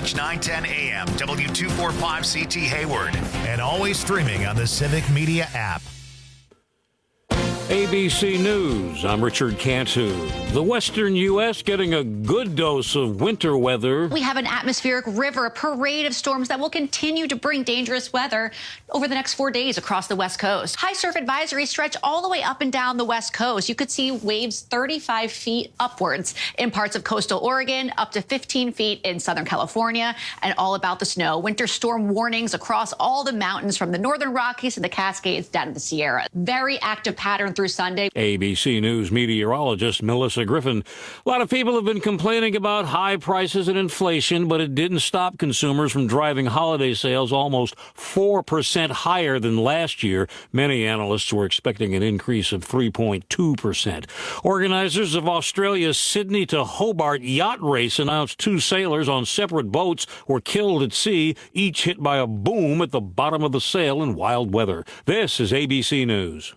News 910 AM, W245CT Hayward, and always streaming on the Civic Media app. ABC News, I'm Richard Cantu. The western U.S. getting a good dose of winter weather. We have an atmospheric river, a parade of storms that will continue to bring dangerous weather over the next 4 days across the West Coast. High surf advisories stretch all the way up and down the West Coast. You could see waves 35 feet upwards in parts of coastal Oregon, up to 15 feet in Southern California, and all about the snow. Winter storm warnings across all the mountains from the Northern Rockies to the Cascades down to the Sierra. Very active pattern through Sunday. ABC News meteorologist Melissa Griffin. A lot of people have been complaining about high prices and inflation, but it didn't stop consumers from driving holiday sales almost 4% higher than last year. Many analysts were expecting an increase of 3.2%. Organizers of Australia's Sydney to Hobart yacht race announced 2 sailors on separate boats were killed at sea, each hit by a boom at the bottom of the sail in wild weather. This is ABC News.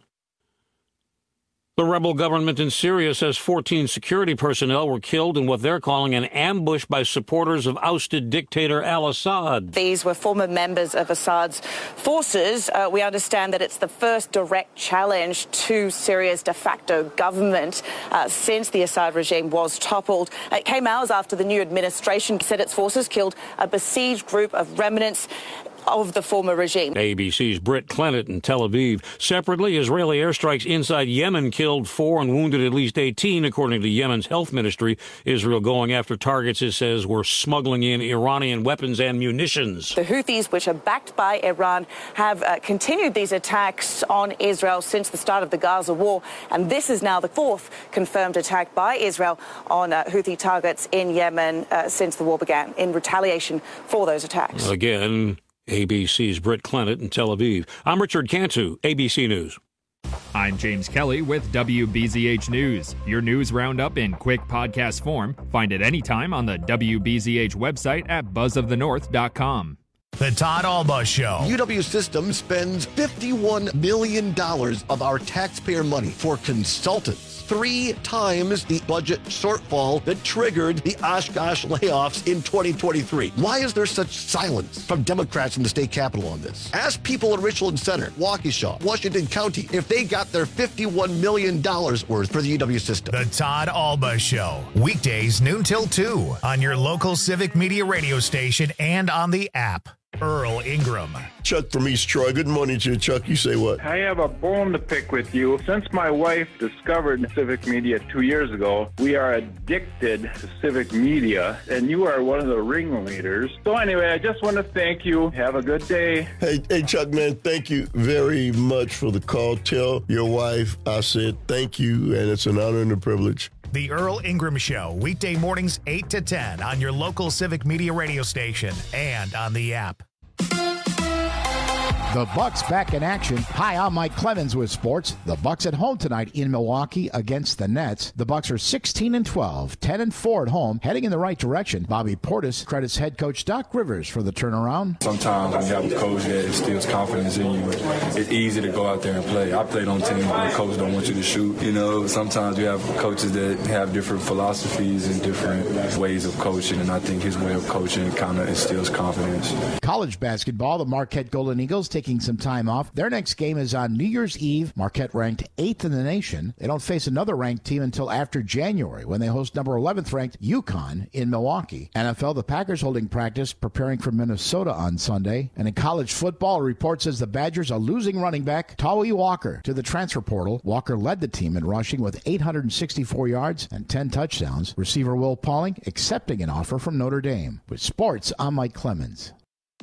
The rebel government in Syria says 14 security personnel were killed in what they're calling an ambush by supporters of ousted dictator al-Assad. These were former members of Assad's forces. We understand that it's the first direct challenge to Syria's de facto government since the Assad regime was toppled. It came hours after the new administration said its forces killed a besieged group of remnants of the former regime. ABC's Britt Clennett in Tel Aviv. Separately, Israeli airstrikes inside Yemen killed 4 and wounded at least 18, according to Yemen's health ministry. Israel going after targets, it says, were smuggling in Iranian weapons and munitions. The Houthis, which are backed by Iran, have continued these attacks on Israel since the start of the Gaza war, and this is now the 4th confirmed attack by Israel on Houthi targets in Yemen since the war began, in retaliation for those attacks. Again, ABC's Britt Clennett in Tel Aviv. I'm Richard Cantu, ABC News. I'm James Kelly with WBZH News. Your news roundup in quick podcast form. Find it anytime on the WBZH website at buzzofthenorth.com. The Todd Alba Show. UW System spends $51 million of our taxpayer money for consultants. 3 times the budget shortfall that triggered the Oshkosh layoffs in 2023. Why is there such silence from Democrats in the state capitol on this? Ask people in Richland Center, Waukesha, Washington County, if they got their $51 million worth for the UW System. The Todd Alba Show. Weekdays noon till 2 on your local Civic Media radio station and on the app. Earl Ingram. Chuck from East Troy. Good morning to you, Chuck. You say what? I have a bone to pick with you. Since my wife discovered Civic Media 2 years ago, we are addicted to Civic Media, and you are one of the ringleaders. So anyway, I just want to thank you. Have a good day. Hey, Chuck, man, thank you very much for the call. Tell your wife I said thank you, and it's an honor and a privilege. The Earl Ingram Show, weekday mornings 8 to 10 on your local Civic Media radio station and on the app. The Bucks back in action. Hi, I'm Mike Clemens with sports. The Bucks at home tonight in Milwaukee against the Nets. The Bucks are 16-12, 10-4 at home, heading in the right direction. Bobby Portis credits head coach Doc Rivers for the turnaround. Sometimes when you have a coach that instills confidence in you, it's easy to go out there and play. I played on teams where the coach don't want you to shoot. You know, sometimes you have coaches that have different philosophies and different ways of coaching, and I think his way of coaching kind of instills confidence. College basketball, the Marquette Golden Eagles taking some time off. Their next game is on New Year's Eve. Marquette ranked 8th in the nation. They don't face another ranked team until after January when they host number 11th ranked UConn in Milwaukee. NFL, the Packers holding practice preparing for Minnesota on Sunday. And in college football, a report says the Badgers are losing running back Tawee Walker to the transfer portal. Walker led the team in rushing with 864 yards and 10 touchdowns. Receiver Will Pauling accepting an offer from Notre Dame. With sports, I'm Mike Clemens.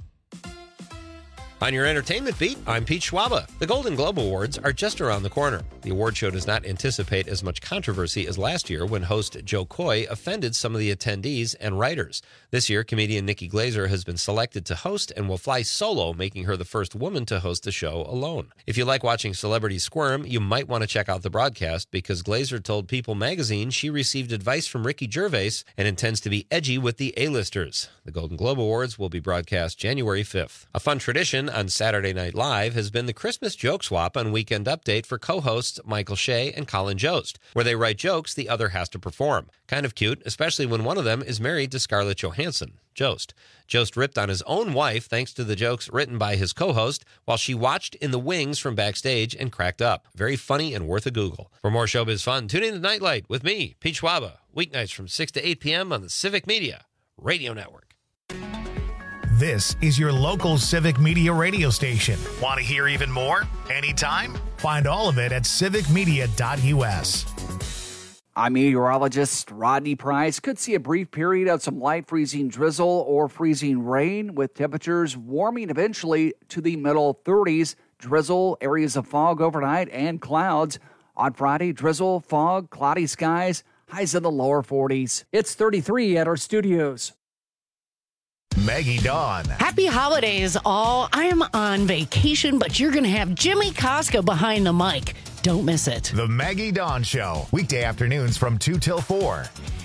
On your entertainment beat, I'm Pete Schwaba. The Golden Globe Awards are just around the corner. The award show does not anticipate as much controversy as last year when host Joe Coy offended some of the attendees and writers. This year, comedian Nikki Glaser has been selected to host and will fly solo, making her the first woman to host the show alone. If you like watching celebrities squirm, you might want to check out the broadcast because Glaser told People magazine she received advice from Ricky Gervais and intends to be edgy with the A-listers. The Golden Globe Awards will be broadcast January 5th. A fun tradition on Saturday Night Live has been the Christmas joke swap on Weekend Update for co-hosts hosts Michael Shea and Colin Jost. Where they write jokes, the other has to perform. Kind of cute, especially when one of them is married to Scarlett Johansson, Jost. Jost ripped on his own wife thanks to the jokes written by his co-host while she watched in the wings from backstage and cracked up. Very funny and worth a Google. For more showbiz fun, tune in to Nightlight with me, Pete Schwaba, weeknights from 6 to 8 p.m. on the Civic Media Radio Network. This is your local Civic Media radio station. Want to hear even more? Anytime? Find all of it at civicmedia.us. I'm meteorologist Rodney Price. Could see a brief period of some light freezing drizzle or freezing rain, with temperatures warming eventually to the middle 30s. Drizzle, areas of fog overnight, and clouds. On Friday, drizzle, fog, cloudy skies, highs in the lower 40s. It's 33 at our studios. Maggie Dawn. Happy holidays, all. I am on vacation, but you're going to have Jimmy Costco behind the mic. Don't miss it. The Maggie Dawn Show, weekday afternoons from 2 till 4.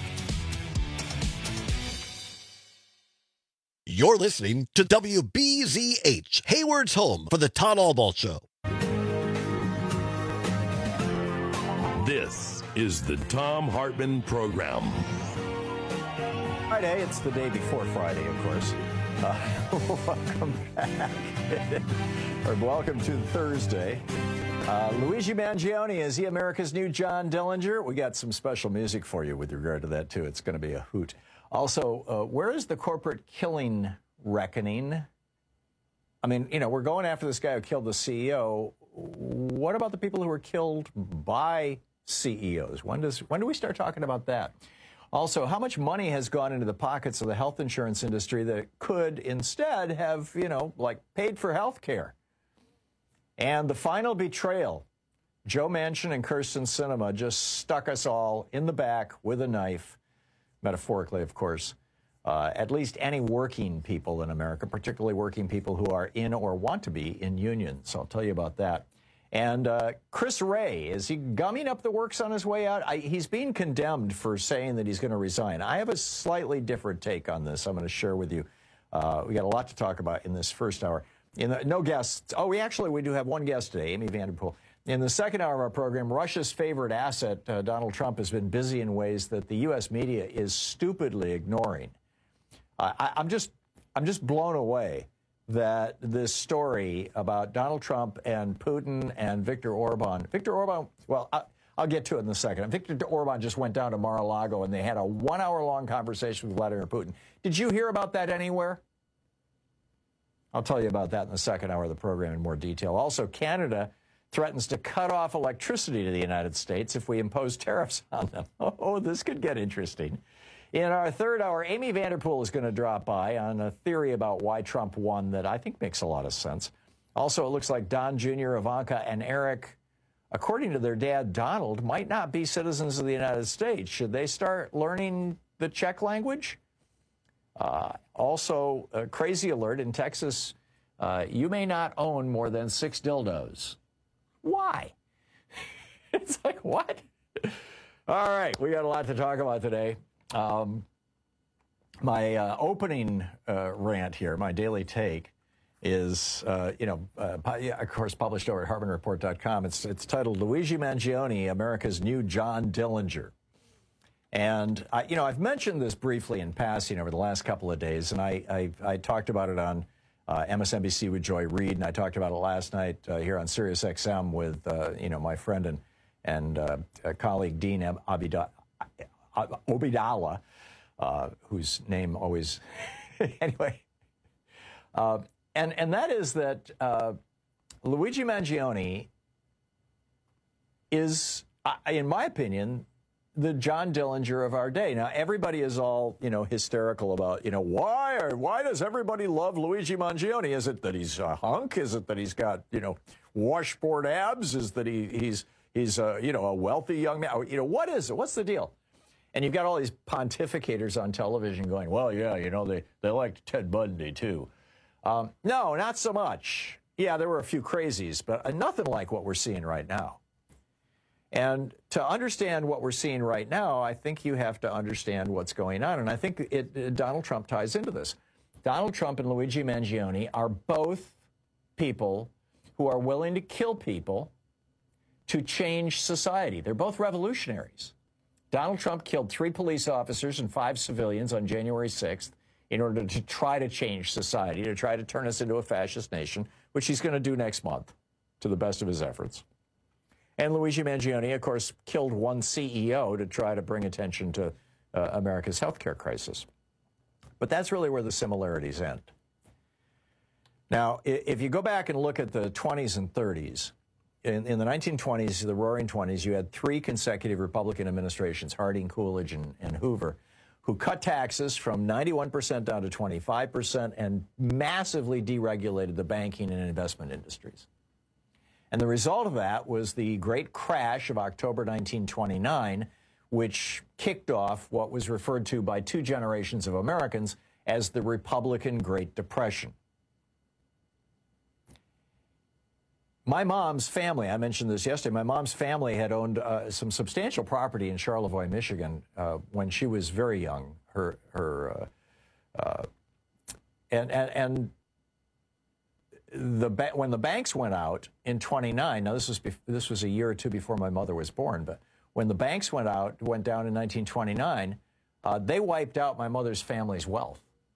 You're listening to WBZH, Hayward's home for the Todd Albaugh Show. This is the Thom Hartmann Program. Friday, it's the day before Friday, of course. Welcome back. Or welcome to Thursday. Luigi Mangione, is he America's new John Dillinger? We got some special music for you with regard to that, too. It's going to be a hoot. Also, where is the corporate killing reckoning? I mean, you know, we're going after this guy who killed the CEO. What about the people who were killed by CEOs? When do we start talking about that? Also, how much money has gone into the pockets of the health insurance industry that could instead have, you know, like paid for health care? And the final betrayal. Joe Manchin and Kyrsten Sinema just stuck us all in the back with a knife, metaphorically, of course. At least any working people in America, particularly working people who are in or want to be in unions. I'll tell you about that. And Chris Wray, is he gumming up the works on his way out? He's being condemned for saying that he's going to resign. I have a slightly different take on this I'm going to share with you. We got a lot to talk about in this first hour. No guests. Oh, we do have one guest today, Amy Vanderpool. In the second hour of our program, Russia's favorite asset, Donald Trump, has been busy in ways that the U.S. media is stupidly ignoring. I'm just blown away that this story about Donald Trump and Putin and Viktor Orban. Viktor Orban, well, I'll get to it in a second. Viktor Orban just went down to Mar-a-Lago and they had a 1 hour long conversation with Vladimir Putin. Did you hear about that anywhere? I'll tell you about that in the second hour of the program in more detail. Also, Canada threatens to cut off electricity to the United States if we impose tariffs on them. Oh, this could get interesting. In our third hour, Amy Vanderpool is going to drop by on a theory about why Trump won that I think makes a lot of sense. Also, it looks like Don Jr., Ivanka, and Eric, according to their dad, Donald, might not be citizens of the United States. Should they start learning the Czech language? Also, a crazy alert in Texas, you may not own more than 6 dildos. Why? It's like, what? All right, we got a lot to talk about today. My opening rant here, my daily take, is, of course, published over at HartmanReport.com. It's titled Luigi Mangione, America's New John Dillinger. And, I've mentioned this briefly in passing over the last couple of days, and I talked about it on MSNBC with Joy Reid, and I talked about it last night here on Sirius XM with, my friend and colleague Dean Obeidallah, whose name always, anyway. And that is that Luigi Mangione is, in my opinion, the John Dillinger of our day. Now, everybody is all, hysterical about, why does everybody love Luigi Mangione? Is it that he's a hunk? Is it that he's got, washboard abs? Is that he's a wealthy young man? What is it? What's the deal? And you've got all these pontificators on television going, well, yeah, they liked Ted Bundy, too. No, not so much. Yeah, there were a few crazies, but nothing like what we're seeing right now. And to understand what we're seeing right now, I think you have to understand what's going on. And I think Donald Trump ties into this. Donald Trump and Luigi Mangione are both people who are willing to kill people to change society. They're both revolutionaries. Donald Trump killed 3 police officers and 5 civilians on January 6th in order to try to change society, to try to turn us into a fascist nation, which he's going to do next month to the best of his efforts. And Luigi Mangione, of course, killed 1 CEO to try to bring attention to America's healthcare crisis. But that's really where the similarities end. Now, if you go back and look at the 20s and 30s, in the 1920s, the Roaring 20s, you had 3 consecutive Republican administrations, Harding, Coolidge, and Hoover, who cut taxes from 91% down to 25% and massively deregulated the banking and investment industries. And the result of that was the great crash of October 1929, which kicked off what was referred to by 2 generations of Americans as the Republican Great Depression. My mom's family, I mentioned this yesterday, my mom's family had owned some substantial property in Charlevoix, Michigan, when she was very young. When the banks went out in 29, now this was a year or 2 before my mother was born, but when the banks went down in 1929, they wiped out my mother's family's wealth.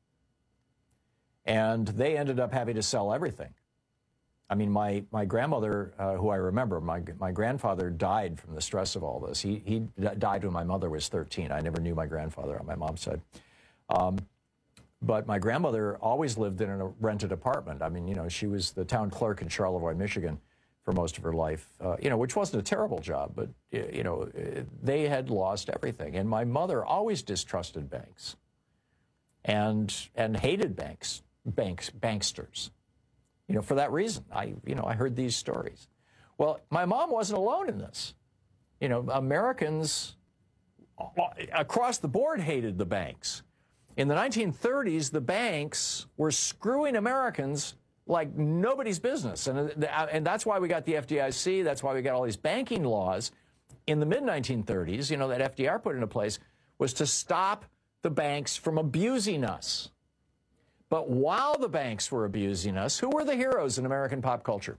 And they ended up having to sell everything. I mean, my grandmother, who I remember, my grandfather died from the stress of all this. He died when my mother was 13. I never knew my grandfather on my mom's side. But my grandmother always lived in a rented apartment. I mean, you know, she was the town clerk in Charlevoix, Michigan for most of her life, which wasn't a terrible job, but, they had lost everything. And my mother always distrusted banks and hated banksters. For that reason, I heard these stories. Well, my mom wasn't alone in this. Americans across the board hated the banks. In the 1930s, the banks were screwing Americans like nobody's business. And that's why we got the FDIC. That's why we got all these banking laws in the mid-1930s, that FDR put into place, was to stop the banks from abusing us. But while the banks were abusing us, who were the heroes in American pop culture?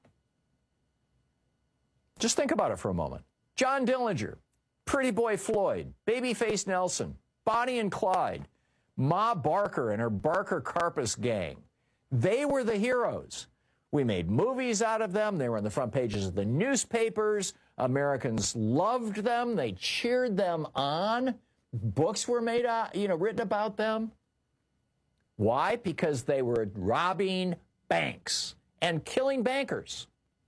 Just think about it for a moment. John Dillinger, Pretty Boy Floyd, Babyface Nelson, Bonnie and Clyde, Ma Barker and her Barker Karpus gang. They were the heroes. We made movies out of them. They were on the front pages of the newspapers. Americans loved them. They cheered them on. Books were made, written about them. Why? Because they were robbing banks and killing bankers.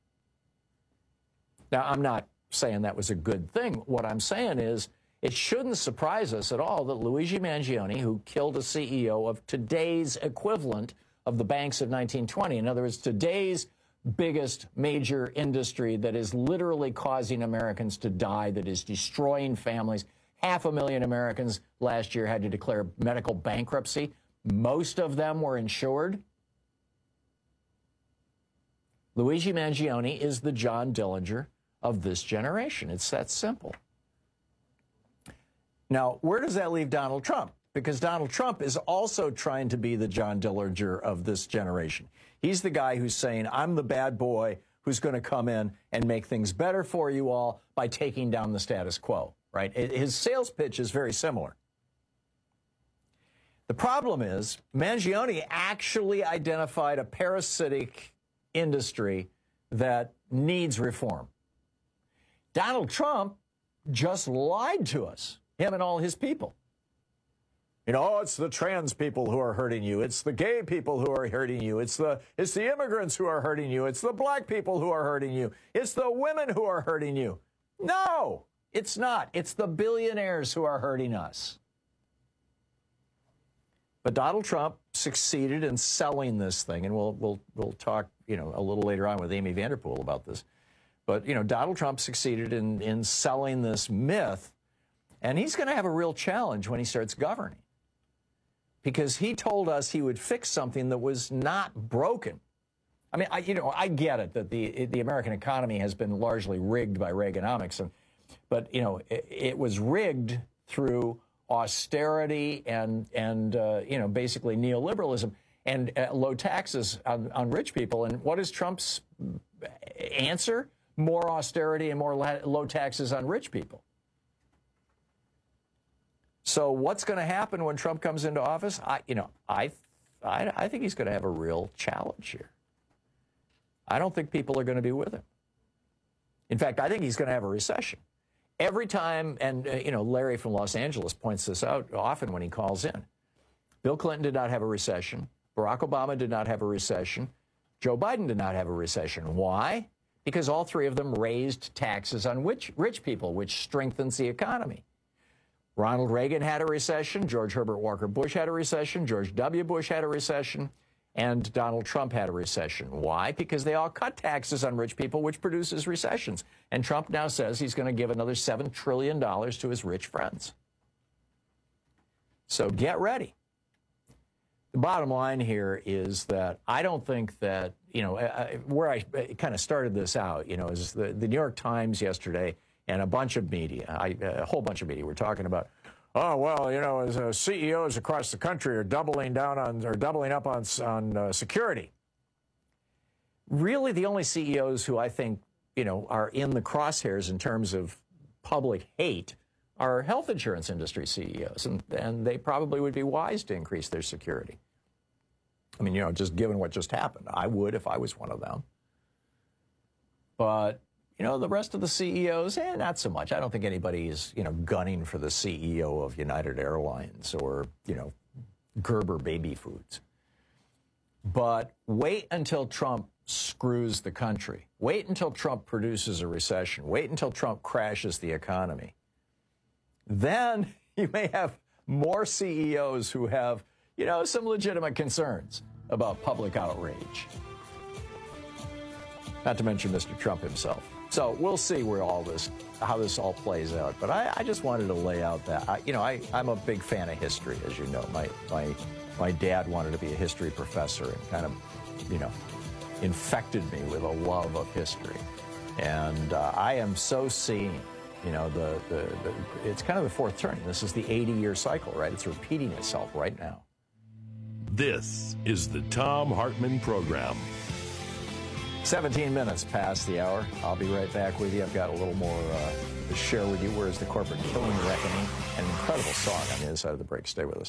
Now, I'm not saying that was a good thing. What I'm saying is it shouldn't surprise us at all that Luigi Mangione, who killed a CEO of today's equivalent of the banks of 1920, in other words, today's biggest major industry that is literally causing Americans to die, that is destroying families. 500,000 Americans last year had to declare medical bankruptcy. Most of them were insured. Luigi Mangione is the John Dillinger of this generation. It's that simple. Now, where does that leave Donald Trump? Because Donald Trump is also trying to be the John Dillinger of this generation. He's the guy who's saying, I'm the bad boy who's going to come in and make things better for you all by taking down the status quo, right? His sales pitch is very similar. The problem is Mangione actually identified a parasitic industry that needs reform. Donald Trump just lied to us, him and all his people. It's the trans people who are hurting you. It's the gay people who are hurting you. It's the immigrants who are hurting you. It's the black people who are hurting you. It's the women who are hurting you. No, it's not. It's the billionaires who are hurting us. But Donald Trump succeeded in selling this thing, and we'll talk, a little later on with Amy Vanderpool about this. But, Donald Trump succeeded in selling this myth, and he's going to have a real challenge when he starts governing. Because he told us he would fix something that was not broken. I mean, I get it that the American economy has been largely rigged by Reaganomics, but it was rigged through austerity and basically neoliberalism and low taxes on rich people. And what is Trump's answer? more austerity and more low taxes on rich people. So what's going to happen when Trump comes into office? I think he's going to have a real challenge here. I don't think people are going to be with him. In fact, I think he's going to have a recession. Every time, and Larry from Los Angeles points this out often when he calls in. Bill Clinton did not have a recession. Barack Obama did not have a recession. Joe Biden did not have a recession. Why? Because all three of them raised taxes on rich people, which strengthens the economy. Ronald Reagan had a recession. George Herbert Walker Bush had a recession. George W. Bush had a recession. And Donald Trump had a recession. Why? Because they all cut taxes on rich people, which produces recessions. And Trump now says he's going to give another $7 trillion to his rich friends. So get ready. The bottom line here is that I don't think that, where I kind of started this out, is the New York Times yesterday and a bunch of media, a whole bunch of media were talking about, oh, well, as CEOs across the country are doubling up on security. Really, the only CEOs who I think, are in the crosshairs in terms of public hate are health insurance industry CEOs, and they probably would be wise to increase their security. I mean, just given what just happened, I would if I was one of them. But the rest of the CEOs, not so much. I don't think anybody is, gunning for the CEO of United Airlines or, Gerber Baby Foods. But wait until Trump screws the country. Wait until Trump produces a recession. Wait until Trump crashes the economy. Then you may have more CEOs who have, some legitimate concerns about public outrage. Not to mention Mr. Trump himself. So we'll see how this all plays out. But I just wanted to lay out that, I'm a big fan of history, as you know. My dad wanted to be a history professor and kind of, infected me with a love of history. And I am so seeing, it's kind of the fourth turn. This is the 80-year cycle, right? It's repeating itself right now. This is the Thom Hartmann Program. 17 minutes past the hour. I'll be right back with you. I've got a little more to share with you. Where's the Corporate Killing Reckoning? An incredible song on the other side of the break. Stay with us.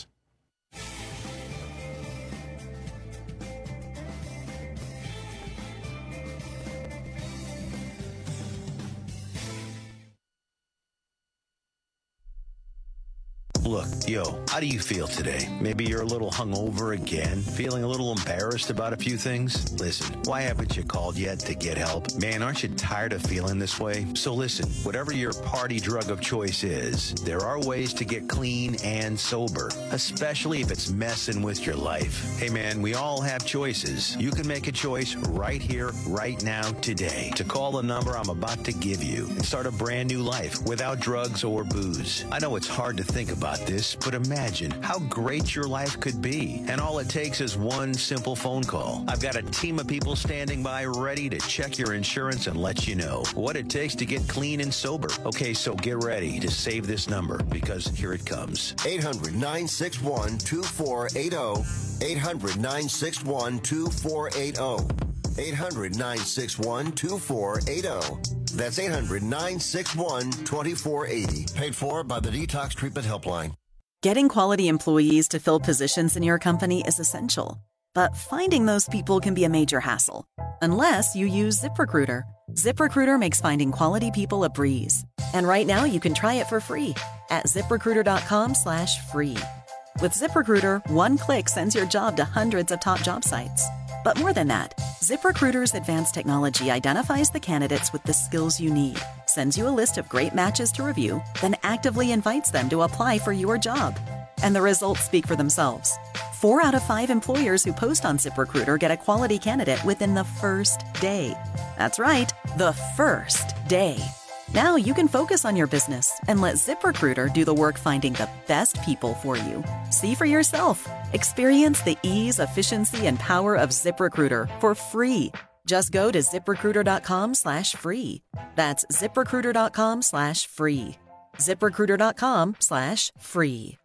Look, how do you feel today? Maybe you're a little hungover again, feeling a little embarrassed about a few things? Listen, why haven't you called yet to get help? Man, aren't you tired of feeling this way? So listen, whatever your party drug of choice is, there are ways to get clean and sober, especially if it's messing with your life. Hey man, we all have choices. You can make a choice right here, right now, today, to call the number I'm about to give you and start a brand new life without drugs or booze. I know it's hard to think about this, but imagine how great your life could be. And all it takes is one simple phone call. I've got a team of people standing by ready to check your insurance and let you know what it takes to get clean and sober. Okay, so get ready to save this number because here it comes. 800-961-2480. 800-961-2480. 800-961-2480. That's 800-961-2480. Paid for by the Detox Treatment Helpline. Getting quality employees to fill positions in your company is essential. But finding those people can be a major hassle. Unless you use ZipRecruiter. ZipRecruiter makes finding quality people a breeze. And right now you can try it for free at ZipRecruiter.com/free. With ZipRecruiter, one click sends your job to hundreds of top job sites. But more than that, ZipRecruiter's advanced technology identifies the candidates with the skills you need, sends you a list of great matches to review, then actively invites them to apply for your job. And the results speak for themselves. 4 out of 5 employers who post on ZipRecruiter get a quality candidate within the first day. That's right, the first day. Now you can focus on your business and let ZipRecruiter do the work finding the best people for you. See for yourself. Experience the ease, efficiency, and power of ZipRecruiter for free. Just go to ZipRecruiter.com/free. That's ZipRecruiter.com/free. ZipRecruiter.com/free.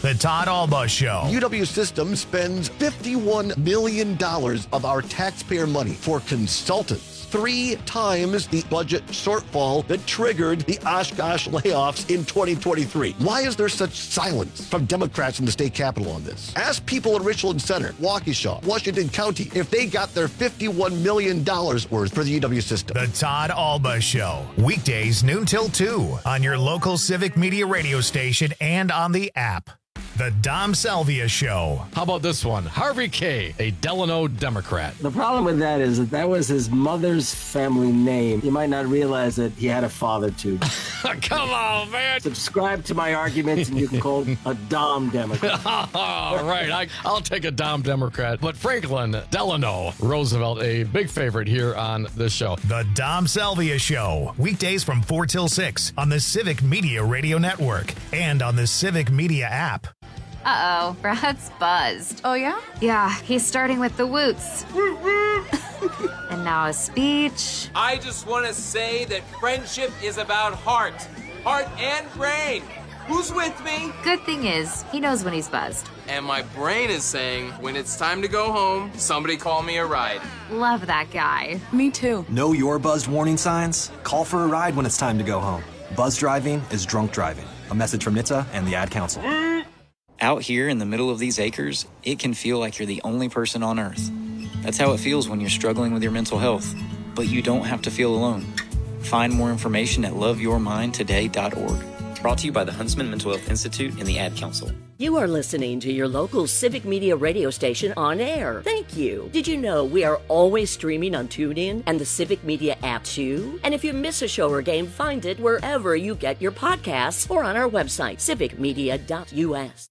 The Todd Alba Show. UW System spends $51 million of our taxpayer money for consultants. 3 times the budget shortfall that triggered the Oshkosh layoffs in 2023. Why is there such silence from Democrats in the state capitol on this? Ask people in Richland Center, Waukesha, Washington County if they got their $51 million worth for the UW System. The Todd Alba Show. Weekdays noon till 2 on your local Civic Media radio station and on the app. The Dom Salvia Show. How about this one? Harvey K., a Delano Democrat. The problem with that is that was his mother's family name. You might not realize that he had a father, too. Come on, man. Subscribe to my arguments, and you can call him a Dom Democrat. All right, I'll take a Dom Democrat. But Franklin Delano Roosevelt, a big favorite here on this show. The Dom Salvia Show. Weekdays from 4 till 6 on the Civic Media Radio Network and on the Civic Media app. Uh-oh, Brad's buzzed. Oh, yeah? Yeah, he's starting with the woots. And now a speech. I just want to say that friendship is about heart and brain. Who's with me? Good thing is, he knows when he's buzzed. And my brain is saying, when it's time to go home, somebody call me a ride. Love that guy. Me too. Know your buzzed warning signs? Call for a ride when it's time to go home. Buzz driving is drunk driving. A message from NHTSA and the Ad Council. Out here in the middle of these acres, it can feel like you're the only person on Earth. That's how it feels when you're struggling with your mental health. But you don't have to feel alone. Find more information at loveyourmindtoday.org. Brought to you by the Huntsman Mental Health Institute and the Ad Council. You are listening to your local Civic Media radio station on air. Thank you. Did you know we are always streaming on TuneIn and the Civic Media app too? And if you miss a show or game, find it wherever you get your podcasts or on our website, civicmedia.us.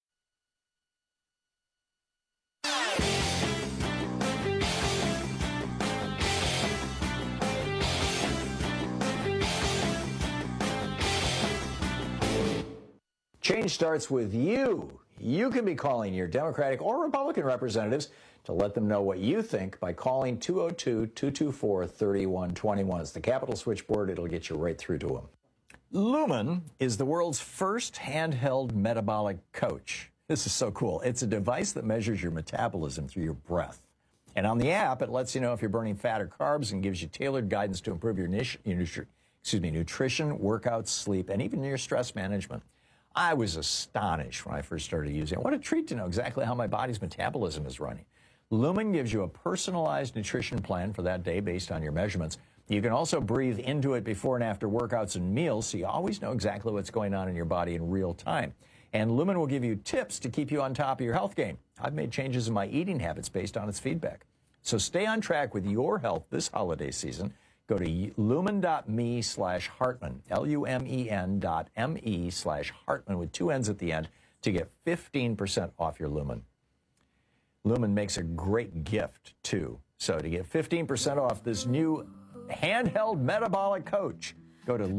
Change starts with you. You can be calling your Democratic or Republican representatives to let them know what you think by calling 202-224-3121. It's the Capitol switchboard. It'll get you right through to them. Lumen is the world's first handheld metabolic coach. This is so cool. It's a device that measures your metabolism through your breath. And on the app, it lets you know if you're burning fat or carbs and gives you tailored guidance to improve your nutrition, workouts, sleep, and even your stress management. I was astonished when I first started using it. What a treat to know exactly how my body's metabolism is running. Lumen gives you a personalized nutrition plan for that day based on your measurements. You can also breathe into it before and after workouts and meals, so you always know exactly what's going on in your body in real time. And Lumen will give you tips to keep you on top of your health game. I've made changes in my eating habits based on its feedback. So stay on track with your health this holiday season. Go to lumen.me/Hartman, lumen.me/Hartman with 2 N's at the end to get 15% off your Lumen. Lumen makes a great gift, too. So to get 15% off this new handheld metabolic coach, go to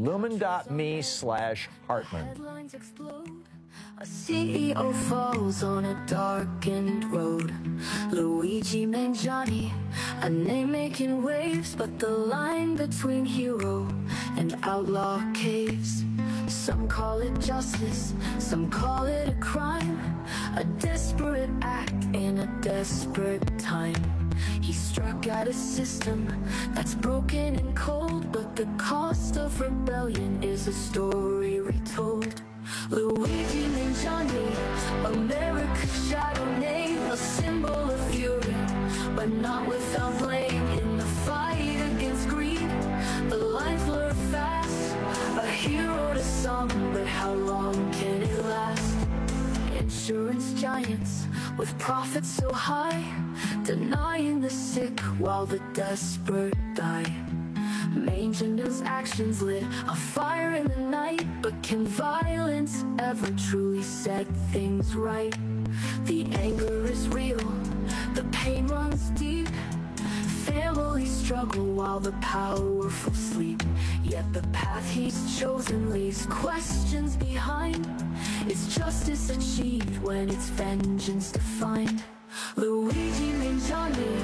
lumen.me/Hartman. A CEO falls on a darkened road. Luigi Mangione, a name making waves, but the line between hero and outlaw caves. Some call it justice, some call it a crime, a desperate act in a desperate time. He struck at a system that's broken and cold, but the cost of rebellion is a story retold. Luigi Mangione, America's shadow name, a symbol of fury, but not without blame. In the fight against greed, the lines blur fast, a hero to some, but how long can it last? Insurance giants with profits so high, denying the sick while the desperate die. Mangiane's actions lit a fire in the night, but can violence ever truly set things right? The anger is real, the pain runs deep. Families struggle while the powerful sleep. Yet the path he's chosen leaves questions behind. Is justice achieved when it's vengeance defined? Luigi Mangione,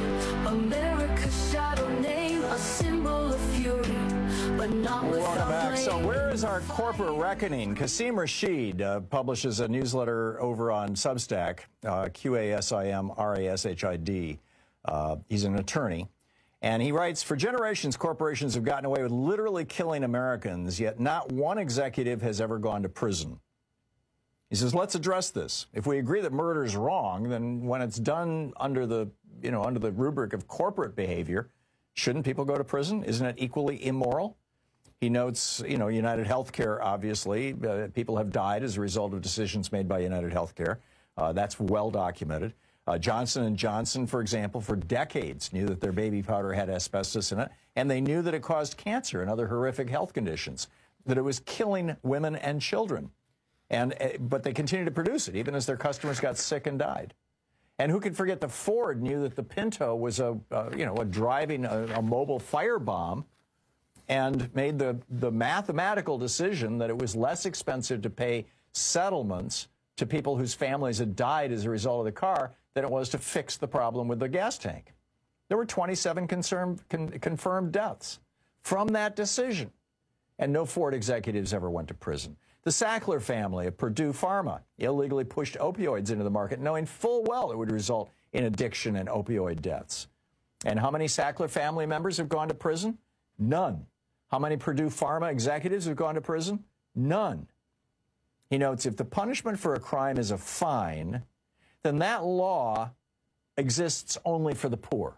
America's shadow name, a symbol of fury, but not without blame. So where is our corporate reckoning. Qasim Rashid publishes a newsletter over on Substack, QASIMRASHID. He's an attorney. And he writes, for generations, corporations have gotten away with literally killing Americans, yet not one executive has ever gone to prison. He says, let's address this. If we agree that murder is wrong, then when it's done under the rubric of corporate behavior, shouldn't people go to prison? Isn't it equally immoral? He notes, United Healthcare, obviously, people have died as a result of decisions made by United Healthcare. That's well documented. Johnson & Johnson, for example, for decades knew that their baby powder had asbestos in it, and they knew that it caused cancer and other horrific health conditions, that it was killing women and children. But they continued to produce it, even as their customers got sick and died. And who can forget that Ford knew that the Pinto was driving a mobile firebomb, and made the mathematical decision that it was less expensive to pay settlements to people whose families had died as a result of the car than it was to fix the problem with the gas tank. There were 27 confirmed deaths from that decision, and no Ford executives ever went to prison. The Sackler family of Purdue Pharma illegally pushed opioids into the market, knowing full well it would result in addiction and opioid deaths. And how many Sackler family members have gone to prison? None. How many Purdue Pharma executives have gone to prison? None. He notes, if the punishment for a crime is a fine, then that law exists only for the poor.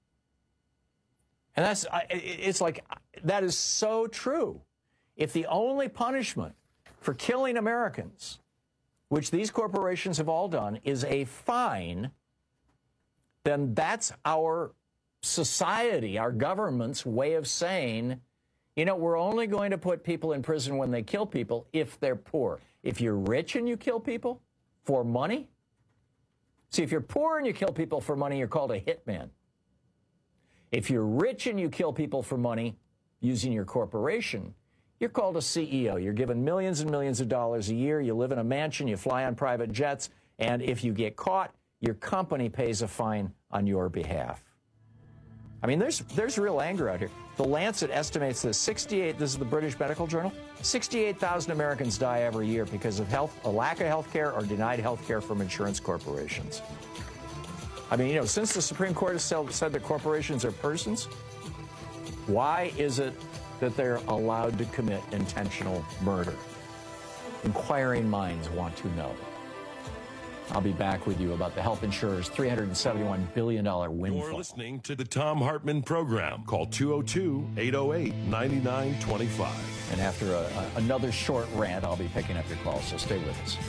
And that is so true. If the only punishment for killing Americans, which these corporations have all done, is a fine, then that's our society, our government's way of saying, we're only going to put people in prison when they kill people if they're poor. If you're rich and you kill people for money, see, if you're poor and you kill people for money, you're called a hitman. If you're rich and you kill people for money using your corporation, you're called a CEO. You're given millions and millions of dollars a year. You live in a mansion. You fly on private jets. And if you get caught, your company pays a fine on your behalf. I mean, there's real anger out here. The Lancet estimates that this is the British Medical Journal, 68,000 Americans die every year because of a lack of health care or denied health care from insurance corporations. I mean, since the Supreme Court has said that corporations are persons, why is it that they're allowed to commit intentional murder? Inquiring minds want to know. I'll be back with you about the health insurer's $371 billion windfall. You're listening to the Thom Hartmann Program. Call 202-808-9925. And after another short rant, I'll be picking up your calls, so stay with us.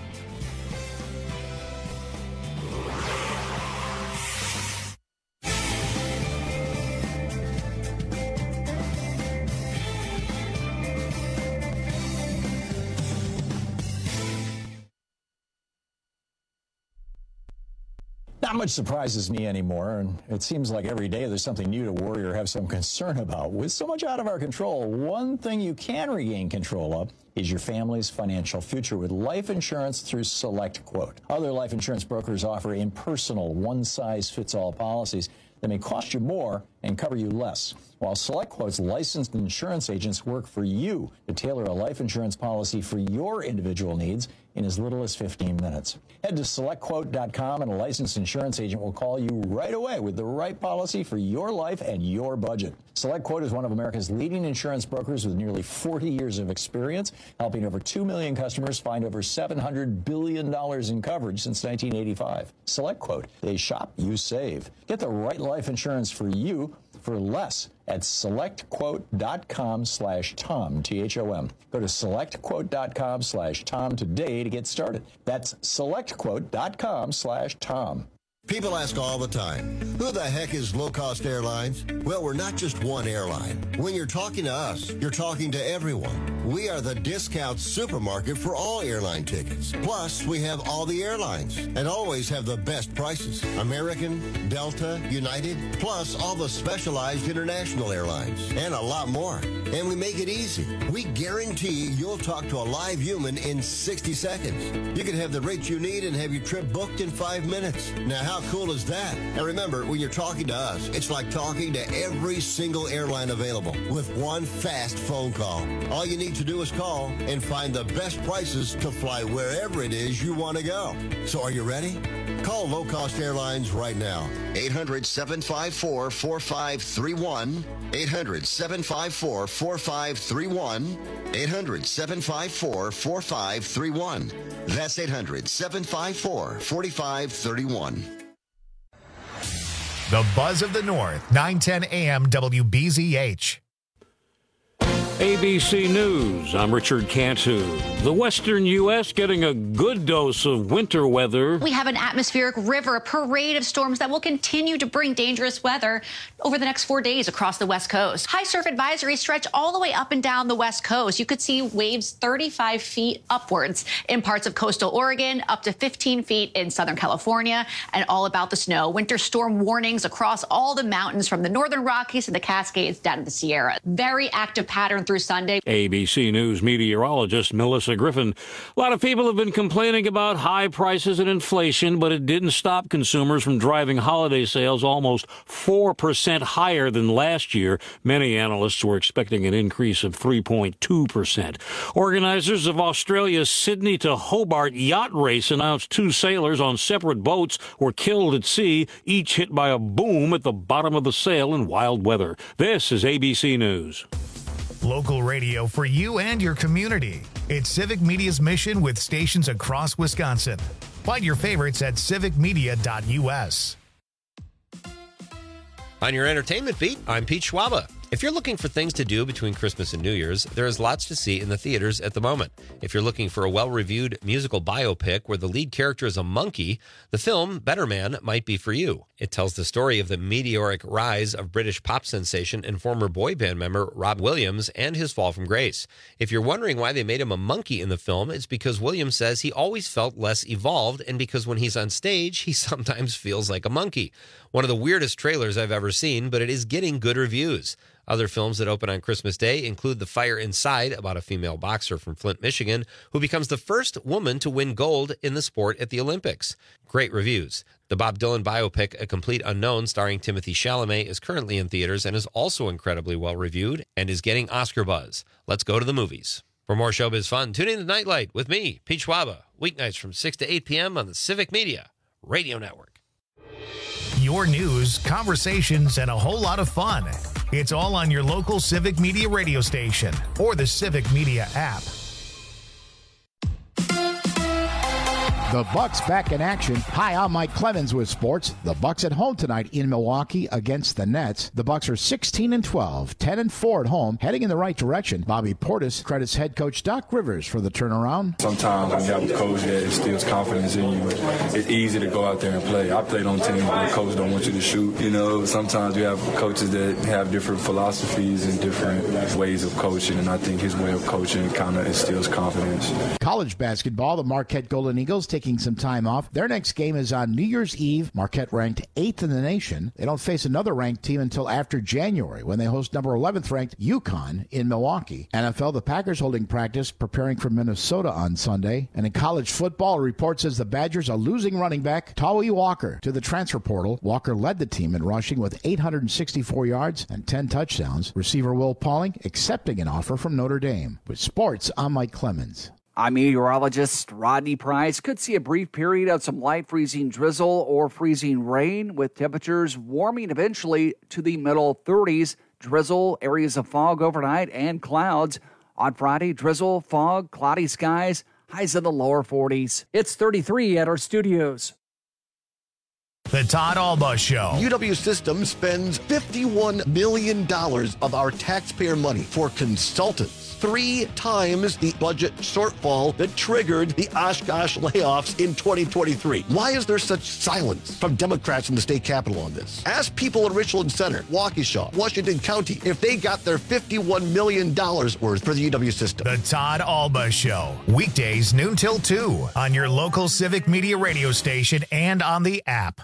Not much surprises me anymore, and it seems like every day there's something new to worry or have some concern about. With so much out of our control, one thing you can regain control of is your family's financial future with life insurance through SelectQuote. Other life insurance brokers offer impersonal, one-size-fits-all policies that may cost you more and cover you less, while SelectQuote's licensed insurance agents work for you to tailor a life insurance policy for your individual needs in as little as 15 minutes. Head to SelectQuote.com and a licensed insurance agent will call you right away with the right policy for your life and your budget. SelectQuote is one of America's leading insurance brokers with nearly 40 years of experience, helping over 2 million customers find over $700 billion in coverage since 1985. SelectQuote. They shop, you save. Get the right life insurance for you for less at SelectQuote.com/Tom, T-H-O-M. Go to SelectQuote.com/Tom today to get started. That's SelectQuote.com/Tom. People ask all the time, who the heck is Low Cost Airlines? Well, we're not just one airline. When you're talking to us, you're talking to everyone. We are the discount supermarket for all airline tickets. Plus, we have all the airlines and always have the best prices. American, Delta, United, plus all the specialized international airlines and a lot more. And we make it easy. We guarantee you'll talk to a live human in 60 seconds. You can have the rates you need and have your trip booked in 5 minutes. Now, how cool is that? And remember, Remember, when you're talking to us, it's like talking to every single airline available with one fast phone call. All you need to do is call and find the best prices to fly wherever it is you want to go. So are you ready? Call Low Cost Airlines right now. 800-754-4531. 800-754-4531. 800-754-4531. That's 800-754-4531. The Buzz of the North, 910 AM WBZH. ABC News, I'm Richard Cantu. The western U.S. getting a good dose of winter weather. We have an atmospheric river, a parade of storms that will continue to bring dangerous weather over the next 4 days across the West Coast. High surf advisories stretch all the way up and down the West Coast. You could see waves 35 feet upwards in parts of coastal Oregon, up to 15 feet in Southern California, and all about the snow. Winter storm warnings across all the mountains from the Northern Rockies to the Cascades down to the Sierra. Very active pattern through Sunday. ABC News meteorologist Melissa Griffin. A lot of people have been complaining about high prices and inflation, but it didn't stop consumers from driving holiday sales almost 4% higher than last year. Many analysts were expecting an increase of 3.2%. Organizers of Australia's Sydney to Hobart yacht race announced 2 sailors on separate boats were killed at sea, each hit by a boom at the bottom of the sail in wild weather. This is ABC News. Local radio for you and your community. It's Civic Media's mission with stations across Wisconsin. Find your favorites at civicmedia.us. On your entertainment beat, I'm Pete Schwaba. If you're looking for things to do between Christmas and New Year's, there is lots to see in the theaters at the moment. If you're looking for a well-reviewed musical biopic where the lead character is a monkey, the film Better Man might be for you. It tells the story of the meteoric rise of British pop sensation and former boy band member Rob Williams and his fall from grace. If you're wondering why they made him a monkey in the film, it's because Williams says he always felt less evolved and because when he's on stage, he sometimes feels like a monkey. One of the weirdest trailers I've ever seen, but it is getting good reviews. Other films that open on Christmas Day include The Fire Inside, about a female boxer from Flint, Michigan, who becomes the first woman to win gold in the sport at the Olympics. Great reviews. The Bob Dylan biopic, A Complete Unknown, starring Timothée Chalamet, is currently in theaters and is also incredibly well reviewed and is getting Oscar buzz. Let's go to the movies. For more showbiz fun, tune in to Nightlight with me, Pete Schwaba, weeknights from 6 to 8 p.m. on the Civic Media Radio Network. Your news, conversations, and a whole lot of fun. It's all on your local Civic Media radio station or the Civic Media app. The Bucks back in action. Hi, I'm Mike Clemens with sports. The Bucks at home tonight in Milwaukee against the Nets. The Bucks are 16-12, 10-4 at home, heading in the right direction. Bobby Portis credits head coach Doc Rivers for the turnaround. Sometimes when you have a coach that instills confidence in you, it's easy to go out there and play. I played on teams where the coach don't want you to shoot. You know, sometimes you have coaches that have different philosophies and different ways of coaching, and I think his way of coaching kind of instills confidence. College basketball, the Marquette Golden Eagles taking some time off. Their next game is on New Year's Eve. Marquette ranked 8th in the nation. They don't face another ranked team until after January when they host number 11th ranked UConn in Milwaukee. NFL, the Packers holding practice preparing for Minnesota on Sunday. And in college football, a report says the Badgers are losing running back Tawee Walker to the transfer portal. Walker led the team in rushing with 864 yards and 10 touchdowns. Receiver Will Pauling accepting an offer from Notre Dame. With sports, I'm Mike Clemens. I'm meteorologist Rodney Price. Could see a brief period of some light freezing drizzle or freezing rain with temperatures warming eventually to the middle 30s. Drizzle, areas of fog overnight, and clouds. On Friday, drizzle, fog, cloudy skies, highs in the lower 40s. It's 33 at our studios. The Todd Alba Show. UW Systems spends $51 million of our taxpayer money for consultants. 3 times the budget shortfall that triggered the Oshkosh layoffs in 2023. Why is there such silence from Democrats in the state capitol on this? Ask people in Richland Center, Waukesha, Washington County, if they got their $51 million worth for the UW system. The Todd Alba Show. Weekdays noon till 2 on your local Civic Media radio station and on the app.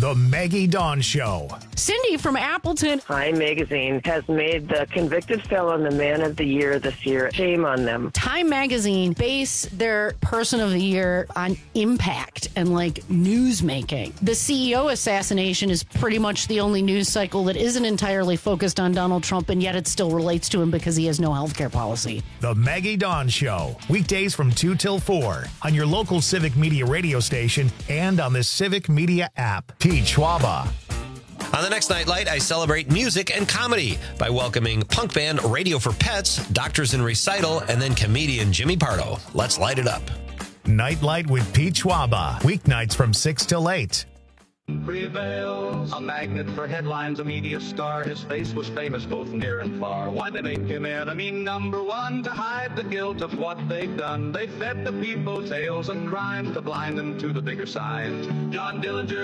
The Maggie Dawn Show. Cindy from Appleton. Time Magazine has made the convicted felon the man of the year this year. Shame on them. Time Magazine base their person of the year on impact and like news making. The CEO assassination is pretty much the only news cycle that isn't entirely focused on Donald Trump, and yet it still relates to him because he has no health care policy. The Maggie Dawn Show. Weekdays from 2 till 4 on your local Civic Media radio station and on the Civic Media app. Pete Schwaba. On the next Nightlight, I celebrate music and comedy by welcoming punk band Radio for Pets, Doctors in Recital, and then comedian Jimmy Pardo. Let's light it up. Nightlight with Pete Schwaba. Weeknights from 6 till 8. Prevails, a magnet for headlines, a media star. His face was famous both near and far. Why they make him enemy number one? To hide the guilt of what they've done. They fed the people tales of crime to blind them to the bigger signs. John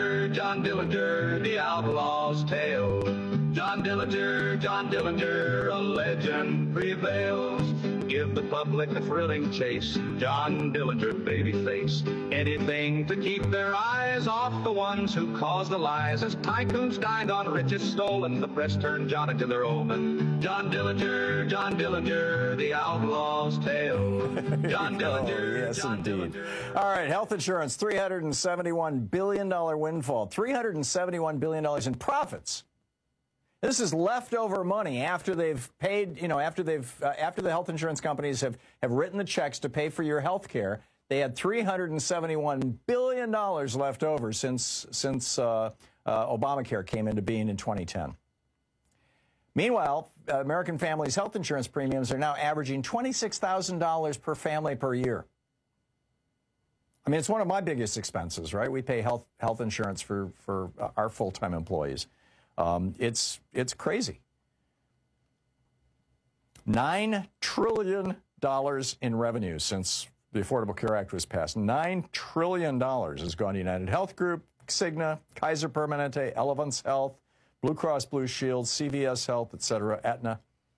Dillinger, the outlaw's tale. John Dillinger, a legend prevails. Give the public a thrilling chase. John Dillinger, babyface. Anything to keep their eyes off the ones who cause the lies. As tycoons dined on riches stolen, the press turned John into their omen. John Dillinger, the outlaw's tale. John Dillinger. Yes, indeed. All right, health insurance, $371 billion windfall. $371 billion in profits. This is leftover money after they've paid, after the health insurance companies have written the checks to pay for your health care. They had $371 billion left over since Obamacare came into being in 2010. Meanwhile, American families' health insurance premiums are now averaging $26,000 per family per year. I mean, it's one of my biggest expenses, right? We pay health insurance for our full-time employees. It's crazy. $9 trillion in revenue since the Affordable Care Act was passed. $9 trillion has gone to United Health Group, Cigna, Kaiser Permanente, Elevance Health, Blue Cross Blue Shield, CVS Health, etc., Aetna.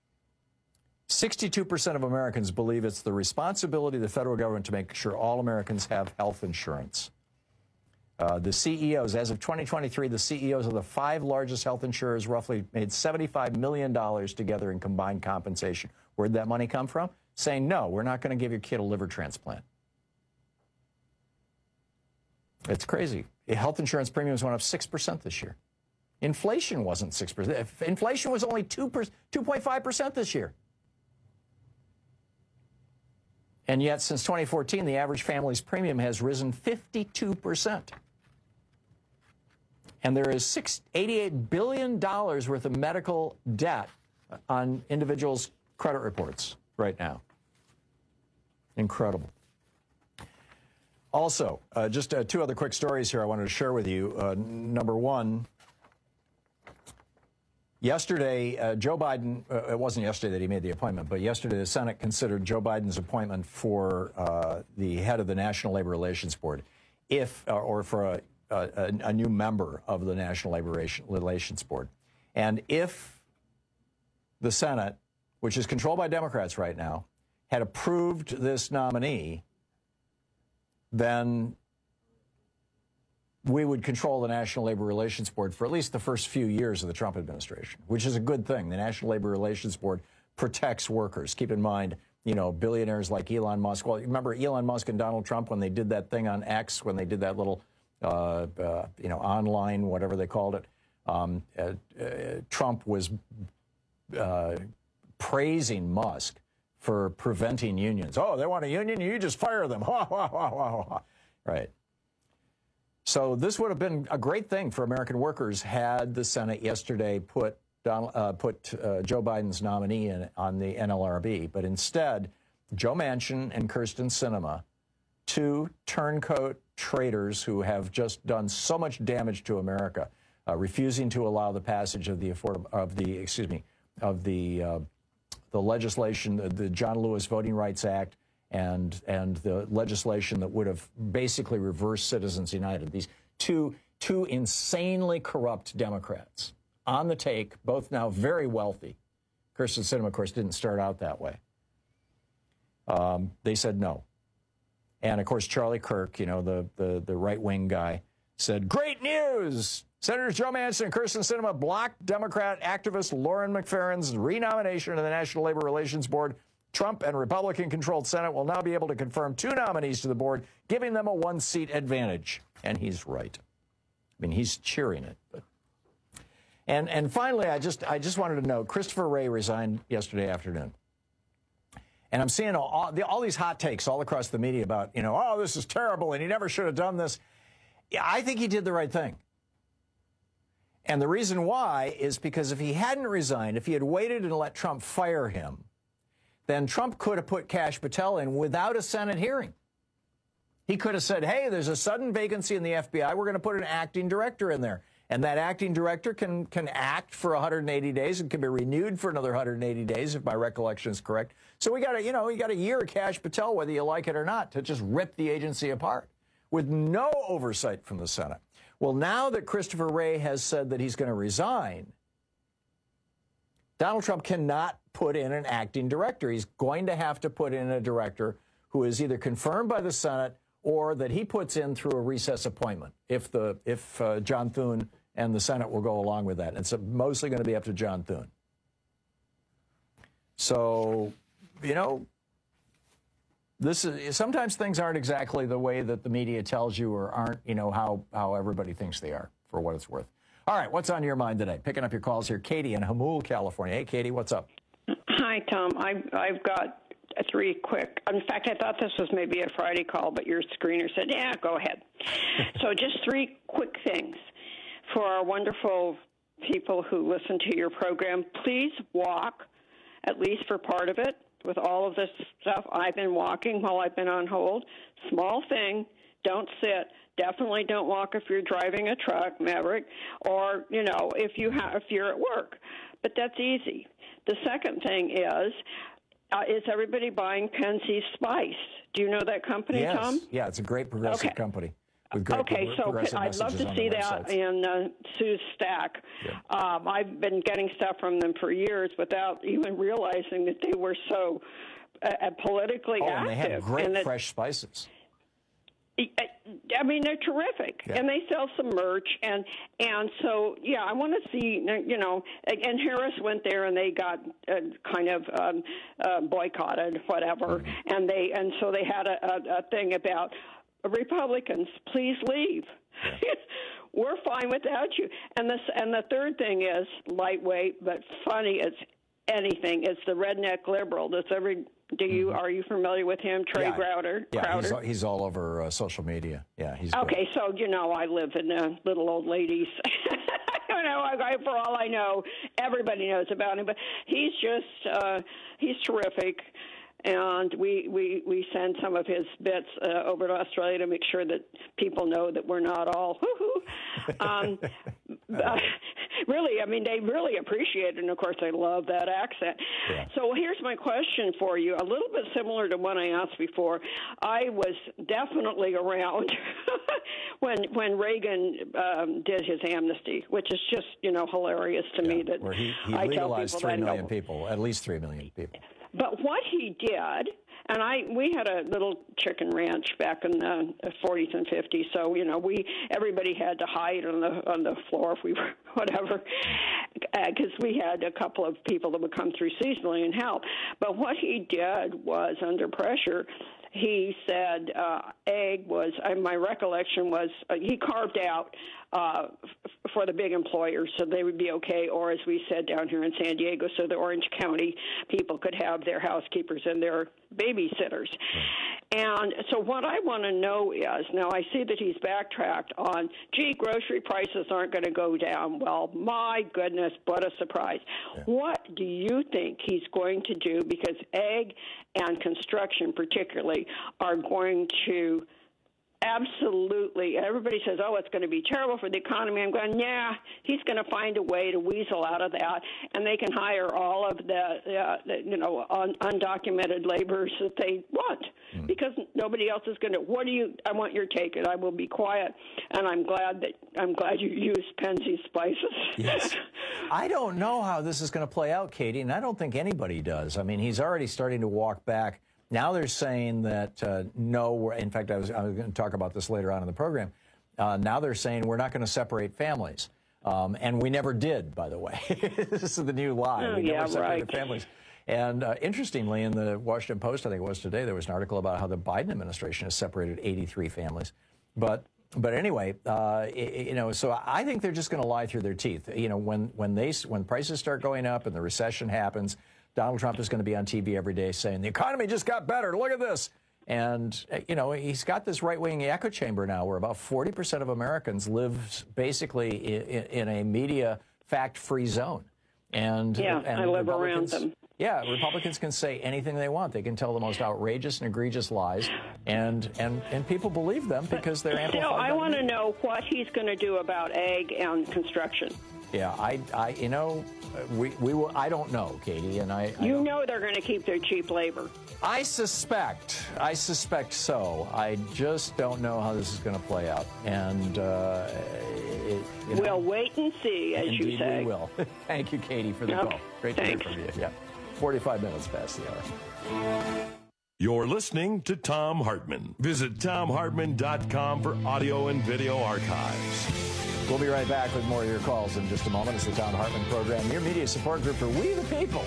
62% of Americans believe it's the responsibility of the federal government to make sure all Americans have health insurance. The CEOs, as of 2023, the CEOs of the 5 largest health insurers roughly made $75 million together in combined compensation. Where'd that money come from? Saying, no, we're not going to give your kid a liver transplant. It's crazy. Health insurance premiums went up 6% this year. Inflation wasn't 6%. Inflation was only 2.5% this year. And yet, since 2014, the average family's premium has risen 52%. And there is $88 billion worth of medical debt on individuals' credit reports right now. Incredible. Also, just 2 other quick stories here I wanted to share with you. Number one, yesterday, Joe Biden, it wasn't yesterday that he made the appointment, but yesterday the Senate considered Joe Biden's appointment for the head of the National Labor Relations Board, or for a new member of the National Labor Relations Board. And if the Senate, which is controlled by Democrats right now, had approved this nominee, then we would control the National Labor Relations Board for at least the first few years of the Trump administration, which is a good thing. The National Labor Relations Board protects workers. Keep in mind, billionaires like Elon Musk. Well, remember Elon Musk and Donald Trump when they did that thing on X, when they did that little, online, whatever they called it. Trump was praising Musk for preventing unions. Oh, they want a union? You just fire them. Ha, ha, ha, ha, ha. Right. So this would have been a great thing for American workers had the Senate yesterday put Joe Biden's nominee on the NLRB. But instead, Joe Manchin and Kyrsten Sinema, 2 turncoat traitors who have just done so much damage to America, refusing to allow the passage of the legislation, the John Lewis Voting Rights Act, and the legislation that would have basically reversed Citizens United. These two insanely corrupt Democrats on the take, both now very wealthy. Kyrsten Sinema, of course, didn't start out that way. They said no. And, of course, Charlie Kirk, the right-wing guy, said, great news! Senators Joe Manchin and Kyrsten Sinema blocked Democrat activist Lauren McFerrin's renomination to the National Labor Relations Board. Trump and Republican-controlled Senate will now be able to confirm 2 nominees to the board, giving them a 1-seat advantage. And he's right. I mean, he's cheering it. But. And finally, I just wanted to note, Christopher Wray resigned yesterday afternoon. And I'm seeing all these hot takes all across the media about, oh, this is terrible, and he never should have done this. I think he did the right thing. And the reason why is because if he hadn't resigned, if he had waited and let Trump fire him, then Trump could have put Kash Patel in without a Senate hearing. He could have said, hey, there's a sudden vacancy in the FBI. We're going to put an acting director in there. And that acting director can act for 180 days and can be renewed for another 180 days, if my recollection is correct. So we got you got a year of Kash Patel, whether you like it or not, to just rip the agency apart with no oversight from the Senate. Well, now that Christopher Wray has said that he's going to resign, Donald Trump cannot put in an acting director. He's going to have to put in a director who is either confirmed by the Senate or that he puts in through a recess appointment, if John Thune and the Senate will go along with that. And it's mostly going to be up to John Thune. So, sometimes things aren't exactly the way that the media tells you, or aren't, how everybody thinks they are, for what it's worth. All right, what's on your mind today? Picking up your calls here, Katie in Hamul, California. Hey, Katie, what's up? Hi, Tom. I've got 3 quick. In fact, I thought this was maybe a Friday call, but your screener said, yeah, go ahead. So just 3 quick things for our wonderful people who listen to your program. Please walk, at least for part of it. With all of this stuff, I've been walking while I've been on hold. Small thing. Don't sit. Definitely don't walk if you're driving a truck, Maverick, or, if you're at work. But that's easy. The second thing is everybody buying Penzeys Spice? Do you know that company, yes. Tom? Yeah, it's a great progressive company. With great so I'd love to see that in Sue's stack. Yeah. I've been getting stuff from them for years without even realizing that they were so politically active. And they have great fresh spices. I mean, they're terrific, and they sell some merch, and so I want to see, and Harris went there, and they got kind of boycotted, whatever, and so they had a thing about Republicans, please leave. We're fine without you. And the third thing is lightweight but funny as anything. It's the redneck liberal. Are you familiar with him, Trey Crowder? Yeah, he's all over social media. Yeah, he's okay. Good. So I live in little old ladies. For all I know, everybody knows about him. But he's just he's terrific. And we send some of his bits over to Australia to make sure that people know that we're not all hoo-hoo. Really, I mean, they really appreciate it, and of course, they love that accent. Yeah. So here's my question for you, a little bit similar to one I asked before. I was definitely around when Reagan did his amnesty, which is just, hilarious to me. That where he legalized 3 million people, at least 3 million people. But what he did, and we had a little chicken ranch back in the 40s and 50s, so everybody had to hide on the floor if we were whatever, because we had a couple of people that would come through seasonally and help. But what he did was, under pressure, he said egg was, my recollection was, he carved out for the big employers so they would be okay, or as we said down here in San Diego, so the Orange County people could have their housekeepers and their babysitters. And so what I want to know is, now I see that he's backtracked on, grocery prices aren't going to go down. Well, my goodness, what a surprise. Yeah. What do you think he's going to do? Because egg and construction particularly are going to absolutely, everybody says, oh, it's going to be terrible for the economy. I'm going, yeah, he's going to find a way to weasel out of that, and they can hire all of the undocumented laborers that they want, because nobody else is going to. I want your take, and I will be quiet. And I'm glad you used Penzeys Spices. Yes. I don't know how this is going to play out, Katie, and I don't think anybody does. I mean, he's already starting to walk back. Now they're saying that no. In fact, I was going to talk about this later on in the program. Now they're saying we're not going to separate families. And we never did, by the way. This is the new lie. We never separated families. And interestingly, in the Washington Post, I think it was today, there was an article about how the Biden administration has separated 83 families. But anyway, so I think they're just going to lie through their teeth. When prices start going up and the recession happens, Donald Trump is going to be on TV every day saying the economy just got better. Look at this. And, he's got this right-wing echo chamber now where about 40% of Americans live basically in a media fact-free zone. And I live around them. Yeah, Republicans can say anything they want. They can tell the most outrageous and egregious lies, and people believe them because they're amplified. I want to know what he's going to do about ag and construction. Yeah, I don't know, Katie, and You know they're going to keep their cheap labor. I suspect so. I just don't know how this is going to play out, and we'll wait and see, as you say. We will. Thank you, Katie, for the call. Great to hear from you. Yeah, 45 minutes past the hour. You're listening to Thom Hartmann. Visit ThomHartmann.com for audio and video archives. We'll be right back with more of your calls in just a moment. It's the Thom Hartmann Program, your media support group for We the People.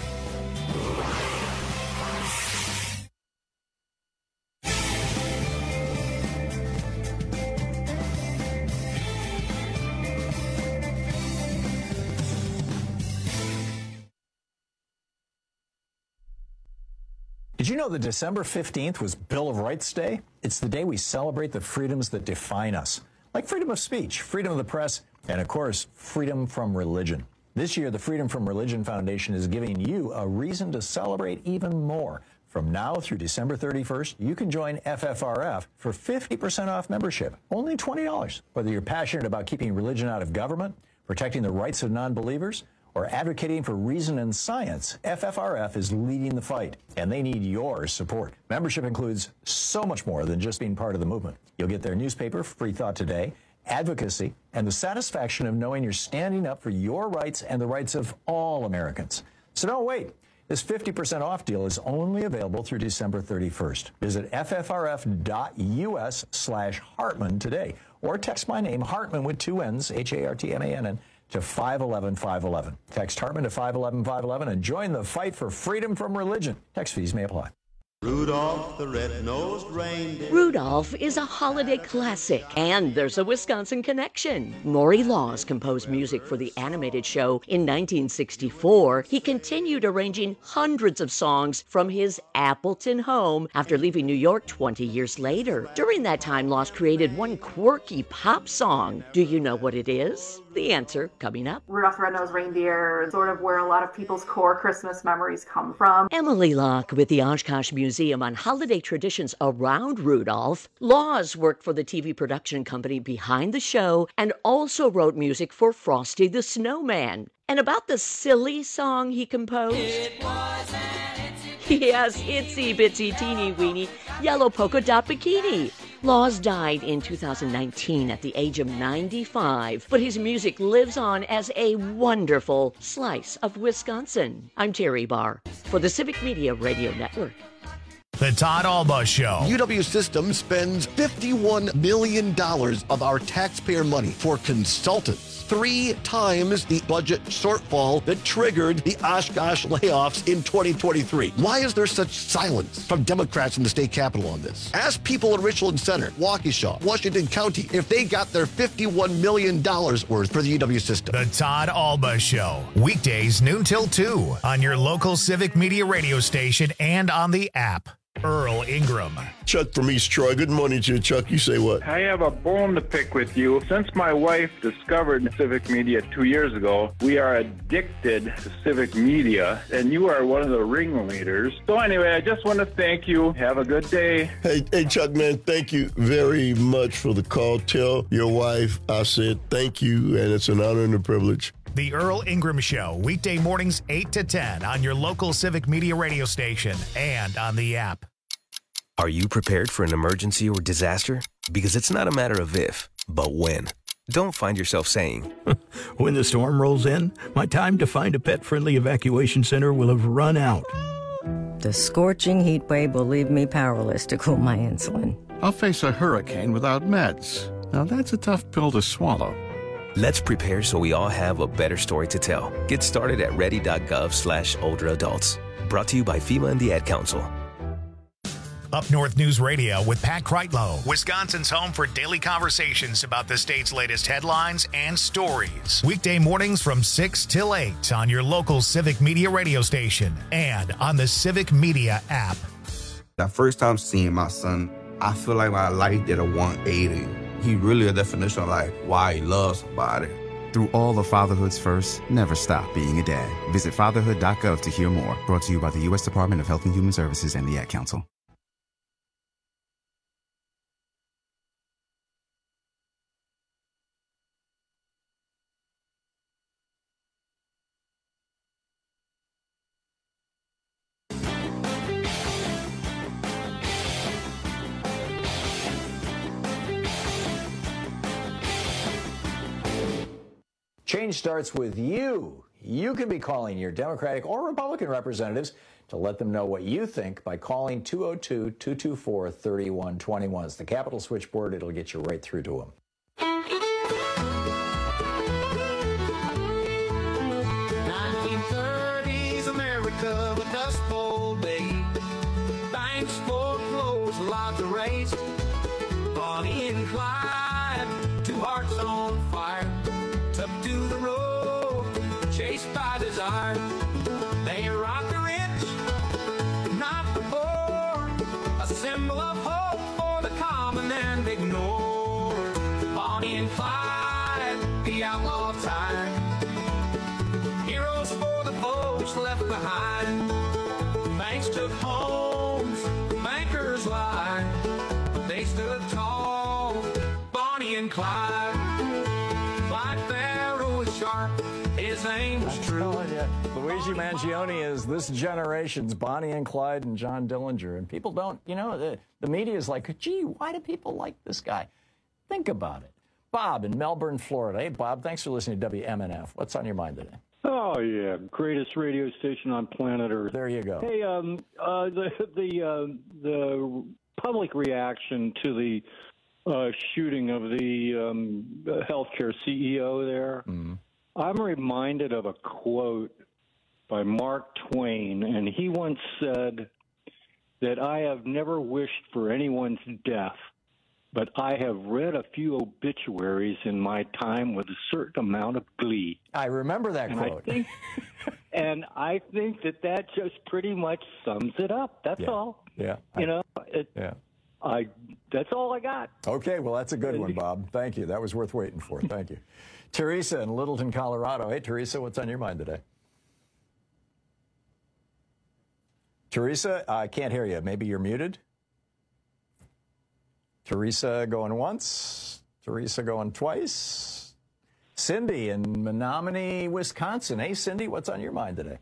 Did you know that December 15th was Bill of Rights Day? It's the day we celebrate the freedoms that define us, like freedom of speech, freedom of the press, and, of course, freedom from religion. This year, the Freedom from Religion Foundation is giving you a reason to celebrate even more. From now through December 31st, you can join FFRF for 50% off membership, only $20. Whether you're passionate about keeping religion out of government, protecting the rights of non-believers, or advocating for reason and science, FFRF is leading the fight, and they need your support. Membership includes so much more than just being part of the movement. You'll get their newspaper, Free Thought Today, advocacy, and the satisfaction of knowing you're standing up for your rights and the rights of all Americans. So don't wait. This 50% off deal is only available through December 31st. Visit ffrf.us/Hartmann today, or text my name, Hartmann with two N's, Hartmann, to 511-511. Text Hartmann to 511-511 and join the fight for freedom from religion. Text fees may apply. Rudolph the red-nosed reindeer. Rudolph is a holiday classic, and there's a Wisconsin connection. Maury Laws composed music for the animated show in 1964. He continued arranging hundreds of songs from his Appleton home after leaving New York 20 years later. During that time, Laws created one quirky pop song. Do you know what it is? The answer coming up. Rudolph the Red-Nosed Reindeer is sort of where a lot of people's core Christmas memories come from. Emily Locke with the Oshkosh Museum on holiday traditions around Rudolph. Laws worked for the TV production company behind the show and also wrote music for Frosty the Snowman. And about the silly song he composed? It was an itsy yes, itsy bitsy teeny weeny yellow polka dot bikini. Laws died in 2019 at the age of 95, but his music lives on as a wonderful slice of Wisconsin. I'm Terry Barr for the Civic Media Radio Network. The Todd Alba Show. UW Systems spends $51 million of our taxpayer money for consultants. 3 times the budget shortfall that triggered the Oshkosh layoffs in 2023. Why is there such silence from Democrats in the state capitol on this? Ask people in Richland Center, Waukesha, Washington County, if they got their $51 million worth for the UW system. The Todd Alba Show. Weekdays noon till 2 on your local Civic Media radio station and on the app. Earl Ingram. Chuck from East Troy. Good morning to you, Chuck. You say what? I have a bone to pick with you. Since my wife discovered Civic Media 2 years ago, we are addicted to Civic Media, and you are one of the ringleaders. So anyway, I just want to thank you. Have a good day. Hey, Chuck, man, thank you very much for the call. Tell your wife I said thank you, and it's an honor and a privilege. The Earl Ingram Show, weekday mornings 8 to 10 on your local Civic Media radio station and on the app. Are you prepared for an emergency or disaster? Because it's not a matter of if, but when. Don't find yourself saying, when the storm rolls in, my time to find a pet-friendly evacuation center will have run out. The scorching heat wave will leave me powerless to cool my insulin. I'll face a hurricane without meds. Now that's a tough pill to swallow. Let's prepare so we all have a better story to tell. Get started at ready.gov/older adults. Brought to you by FEMA and the Ad Council. Up North News Radio with Pat Kreitlow, Wisconsin's home for daily conversations about the state's latest headlines and stories. Weekday mornings from 6 till 8 on your local Civic Media radio station and on the Civic Media app. The first time seeing my son, I feel like my life did a 180. He really a definition of like why he loves somebody. Through all of fatherhood's first, never stop being a dad. Visit fatherhood.gov to hear more. Brought to you by the U.S. Department of Health and Human Services and the Ad Council. Change starts with you. You can be calling your Democratic or Republican representatives to let them know what you think by calling 202-224-3121. It's the Capitol switchboard. It'll get you right through to them. 1930s America, the Dust Bowl day. Banks foreclosed, lots of race. Bonnie and Clyde, two hearts on fire. Up to the road, chased by desire. They rock the rich, not the poor. A symbol of hope for the common and ignored. Bonnie and Clyde, the outlaw time. Heroes for the folks left behind. Banks took homes, bankers lied. But they stood tall, Bonnie and Clyde. His aim was true. Luigi Mangione is this generation's Bonnie and Clyde and John Dillinger. And people don't, the media is like, gee, why do people like this guy? Think about it. Bob in Melbourne, Florida. Hey, Bob, thanks for listening to WMNF. What's on your mind today? Oh, yeah. Greatest radio station on planet Earth. There you go. Hey, the public reaction to the shooting of the healthcare CEO there. Mm-hmm. I'm reminded of a quote by Mark Twain, and he once said that I have never wished for anyone's death, but I have read a few obituaries in my time with a certain amount of glee. I remember that quote. I think that just pretty much sums it up. That's all. Yeah. That's all I got. Okay, well, that's a good one, Bob. Thank you. That was worth waiting for. Thank you. Teresa in Littleton, Colorado. Hey, Teresa, what's on your mind today? Teresa, I can't hear you. Maybe you're muted? Teresa going once. Teresa going twice. Cindy in Menominee, Wisconsin. Hey, Cindy, what's on your mind today?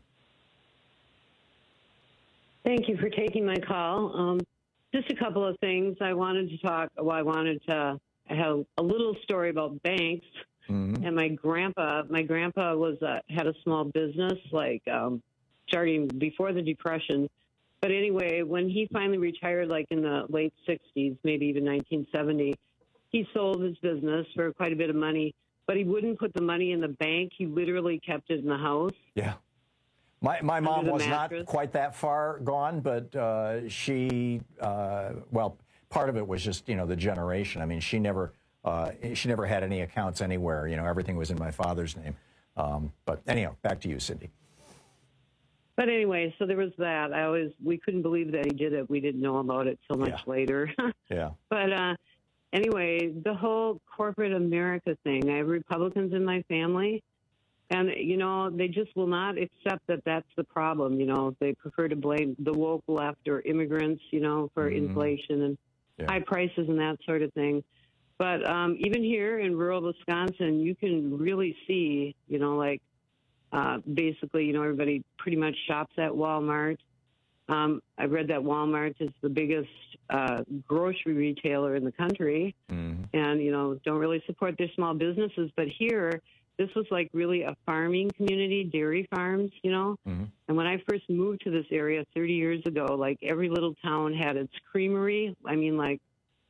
Thank you for taking my call. Just a couple of things I wanted to talk. Well, I wanted to have a little story about banks. Mm-hmm. And my grandpa was had a small business, starting before the Depression. But anyway, when he finally retired, like in the late 60s, maybe even 1970, he sold his business for quite a bit of money. But he wouldn't put the money in the bank. He literally kept it in the house. Yeah. My mom was not quite that far gone, but she, part of it was just, the generation. I mean, she never had any accounts anywhere. Everything was in my father's name. But anyhow, back to you, Cindy. But anyway, so there was that. We couldn't believe that he did it. We didn't know about it till much later. Yeah. But anyway, the whole corporate America thing, I have Republicans in my family. And, they just will not accept that that's the problem. They prefer to blame the woke left or immigrants, for inflation and high prices and that sort of thing. But even here in rural Wisconsin, you can really see, basically, everybody pretty much shops at Walmart. I read that Walmart is the biggest grocery retailer in the country and, don't really support their small businesses. But here, this was like really a farming community, dairy farms, And when I first moved to this area 30 years ago, like every little town had its creamery. I mean, like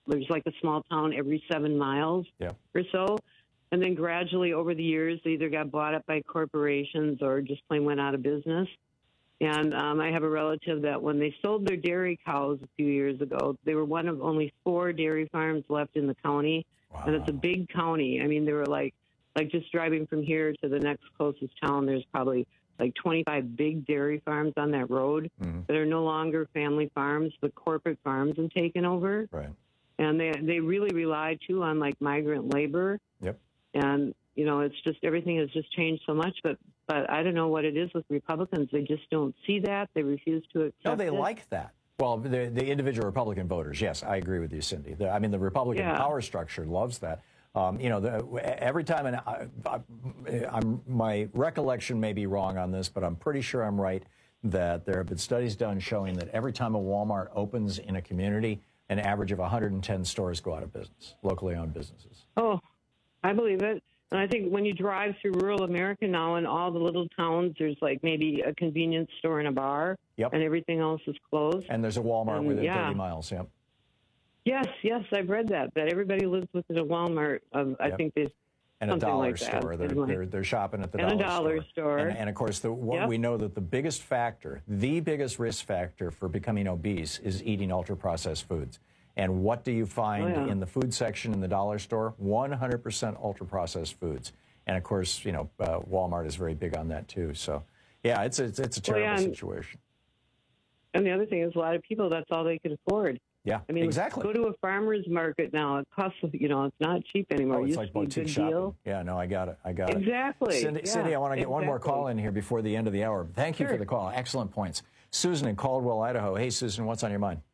there's like a small town every 7 miles or so. And then gradually over the years, they either got bought up by corporations or just plain went out of business. And I have a relative that when they sold their dairy cows a few years ago, they were one of only 4 dairy farms left in the county. Wow. And it's a big county. I mean, they were like just driving from here to the next closest town, there's probably like 25 big dairy farms on that road that are no longer family farms. The corporate farms have taken over. Right. And they really rely, too, on, like, migrant labor. Yep. And, you know, it's just everything has just changed so much. But I don't know what it is with Republicans. They just don't see that. They refuse to accept it. No, they like that. Well, the individual Republican voters, yes, I agree with you, Cindy. I mean, the Republican power structure loves that. You know, every time, and my recollection may be wrong on this, but I'm pretty sure I'm right, that there have been studies done showing that every time a Walmart opens in a community, an average of 110 stores go out of business, locally owned businesses. Oh, I believe it. And I think when you drive through rural America now in all the little towns, there's like maybe a convenience store and a bar, and everything else is closed. And there's a Walmart within 30 miles, Yes, I've read that everybody lives within a Walmart. I think there's and a dollar like store. They're shopping at the dollar store. And of course, we know that the biggest risk factor for becoming obese is eating ultra-processed foods. And what do you find in the food section in the dollar store? 100% ultra-processed foods. And of course, you know, Walmart is very big on that too. So, yeah, it's a terrible situation. And the other thing is, a lot of people, that's all they can afford. Yeah, I mean, exactly. Go to a farmer's market now. It costs, you know, it's not cheap anymore. Oh, it's like boutique shopping. Deal. Yeah, no, I got it. Exactly. Cindy, I want to get one more call in here before the end of the hour. Thank you for the call. Excellent points. Susan in Caldwell, Idaho. Hey, Susan, what's on your mind?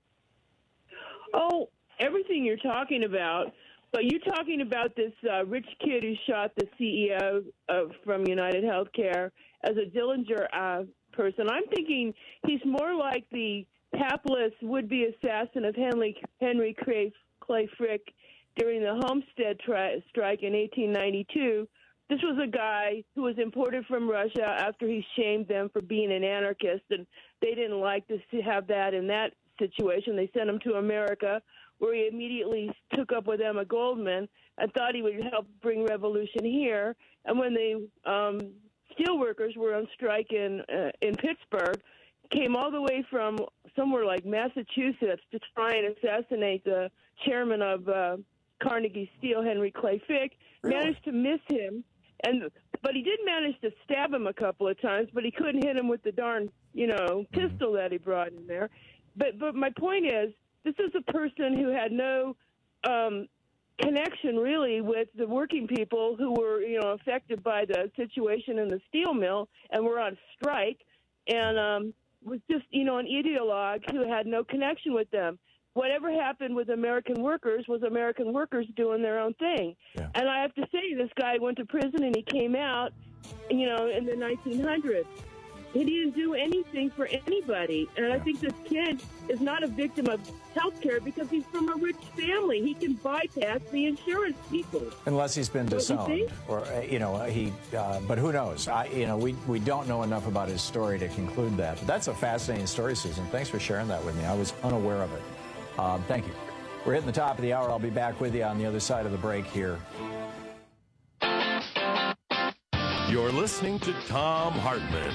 Oh, everything you're talking about. But you're talking about this rich kid who shot the CEO from United Healthcare as a Dillinger person. I'm thinking he's more like the hapless would-be assassin of Henry Clay Frick during the Homestead strike in 1892. This was a guy who was imported from Russia after he shamed them for being an anarchist, and they didn't like to have that in that situation. They sent him to America, where he immediately took up with Emma Goldman and thought he would help bring revolution here. And when the steelworkers were on strike in Pittsburgh, came all the way from somewhere like Massachusetts to try and assassinate the chairman of Carnegie Steel, Henry Clay Frick. Managed to miss him, but he did manage to stab him a couple of times, but he couldn't hit him with the darn, pistol that he brought in there. But my point is, this is a person who had no connection really with the working people who were, affected by the situation in the steel mill and were on strike, and was just, an ideologue who had no connection with them. Whatever happened with American workers was American workers doing their own thing. Yeah. And I have to say, this guy went to prison and he came out, in the 1900s. He didn't do anything for anybody. And I think this kid is not a victim of health care because he's from a rich family. He can bypass the insurance people. Unless he's been disowned. Or, but who knows? We don't know enough about his story to conclude that. But that's a fascinating story, Susan. Thanks for sharing that with me. I was unaware of it. Thank you. We're hitting the top of the hour. I'll be back with you on the other side of the break here. You're listening to Thom Hartmann.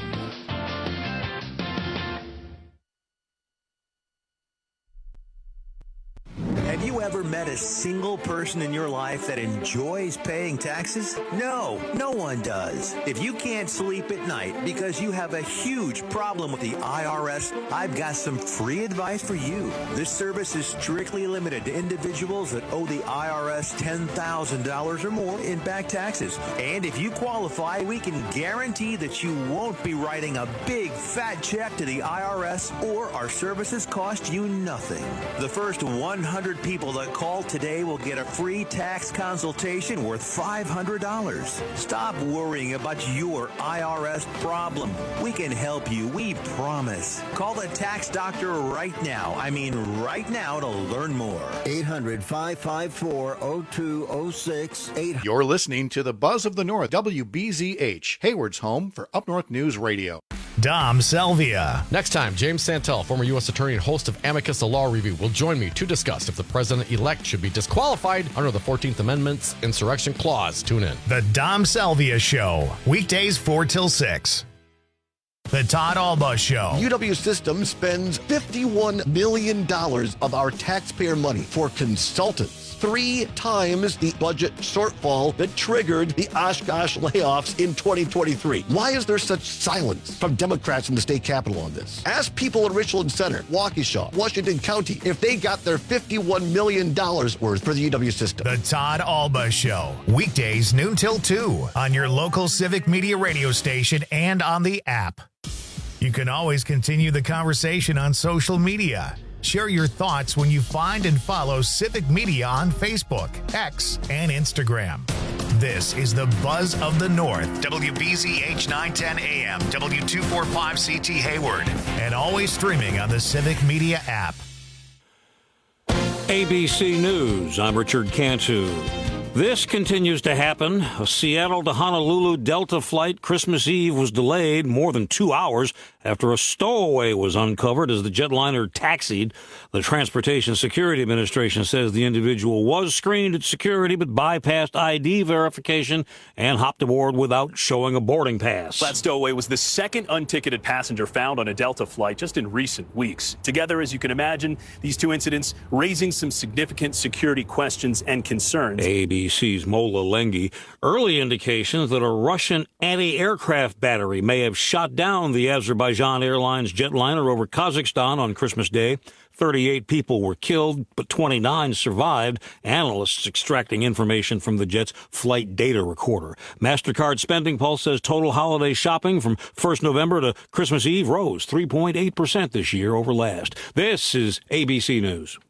Have you ever met a single person in your life that enjoys paying taxes? No, no one does. If you can't sleep at night because you have a huge problem with the IRS, I've got some free advice for you. This service is strictly limited to individuals that owe the IRS $10,000 or more in back taxes. And if you qualify, we can guarantee that you won't be writing a big fat check to the IRS, or our services cost you nothing. The first 100 people that call today will get a free tax consultation worth $500. Stop worrying about your IRS problem. We can help you, we promise. Call the tax doctor right now. I mean right now, to learn more. 800-554-0206. You're listening to the Buzz of the North, WBZH, Hayward's home for Up North News Radio. Dom Selvia. Next time, James Santel, former U.S. Attorney and host of Amicus, a Law Review, will join me to discuss if the president-elect should be disqualified under the 14th Amendment's Insurrection Clause. Tune in. The Dom Selvia Show, weekdays 4 till 6. The Todd Alba Show. UW Systems spends $51 million of our taxpayer money for consultants. 3 times the budget shortfall that triggered the Oshkosh layoffs in 2023. Why is there such silence from Democrats in the state capitol on this? Ask people in Richland Center, Waukesha, Washington County if they got their $51 million worth for the UW system. The Todd Alba Show, weekdays noon till 2 on your local Civic Media radio station and on the app. You can always continue the conversation on social media. Share your thoughts when you find and follow Civic Media on Facebook, X, and Instagram. This is the Buzz of the North, WBZH 910 AM, W245CT Hayward, and always streaming on the Civic Media app. ABC News, I'm Richard Cantu. This continues to happen. A Seattle to Honolulu Delta flight Christmas Eve was delayed more than 2 hours after a stowaway was uncovered as the jetliner taxied. The Transportation Security Administration says the individual was screened at security but bypassed ID verification and hopped aboard without showing a boarding pass. That stowaway was the second unticketed passenger found on a Delta flight just in recent weeks. Together, as you can imagine, these two incidents raising some significant security questions and concerns. ABC's Mola Lengi. Early indications that a Russian anti-aircraft battery may have shot down the Azerbaijan Airlines jetliner over Kazakhstan on Christmas Day. 38 people were killed, but 29 survived. Analysts extracting information from the jet's flight data recorder. MasterCard Spending Pulse says total holiday shopping from 1st November to Christmas Eve rose 3.8% this year over last. This is ABC News.